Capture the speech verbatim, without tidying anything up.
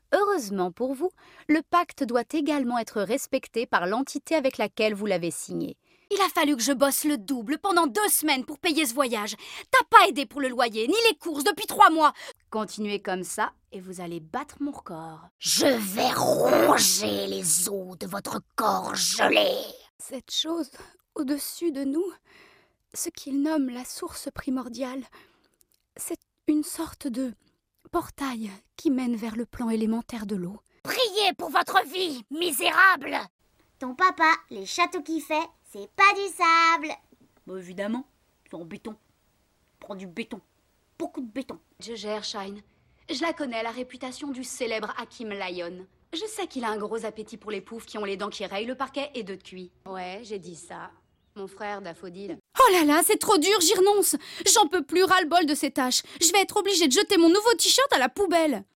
Heureusement pour vous, le pacte doit également être respecté par l'entité avec laquelle vous l'avez signé. Il a fallu que je bosse le double pendant deux semaines pour payer ce voyage. T'as pas aidé pour le loyer, ni les courses depuis trois mois. Continuez comme ça et vous allez battre mon record. Je vais ronger les os de votre corps gelé. Cette chose au-dessus de nous, ce qu'il nomme la source primordiale, c'est une sorte de portail qui mène vers le plan élémentaire de l'eau. Priez pour votre vie, misérable. Ton papa, les châteaux qu'il fait, c'est pas du sable. Bah évidemment, c'est en béton. Prends du béton. Beaucoup de béton. Je gère, Shine. Je la connais, la réputation du célèbre Hakim Lyon. Je sais qu'il a un gros appétit pour les poufs qui ont les dents qui rayent le parquet et deux de cuit. Ouais, j'ai dit ça. Mon frère Daffodil. Oh là là, c'est trop dur, j'y renonce. J'en peux plus ras-le-bol de ces tâches. Je vais être obligée de jeter mon nouveau t-shirt à la poubelle.